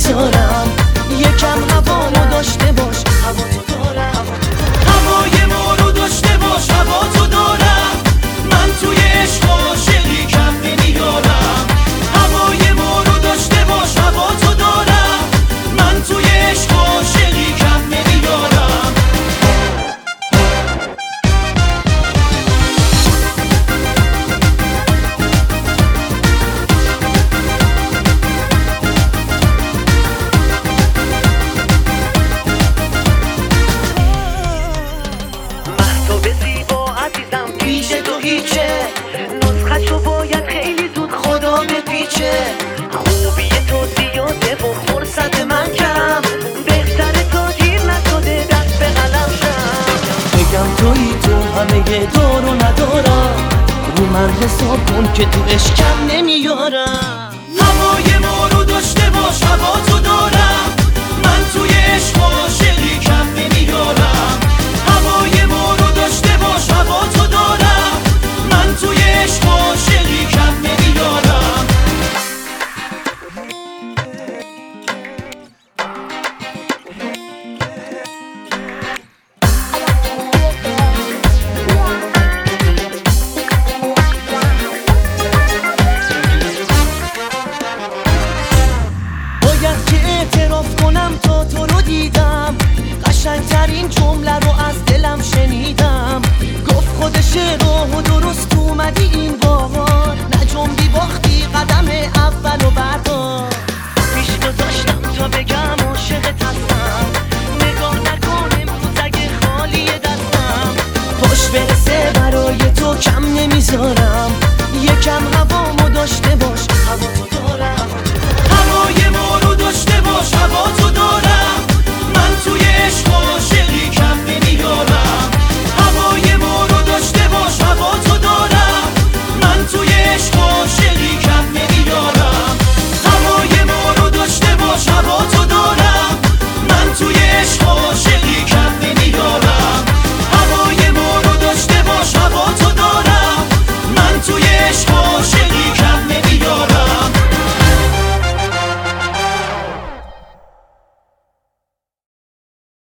نمیذارم. یکم هوامو داشته باش، هوا تو دارم. هوای ما رو داشته باش، هوا تو دارم. من توی عشق عاشقی کم نمیارم. هوای ما رو داشته باش، هوا تو دارم. من توی عشق عاشقی کم نمیارم. پیش تو هیچه، نسخه‌شو باید خیلی زود خدا بپیچه. خوبی تو زیاده و فرصت من کم، بهتره تا دیر نشده دست به قلم شم. بگم تویی تو همه دارو ندارم. رو من حساب کن که تو عشقم نمیارم.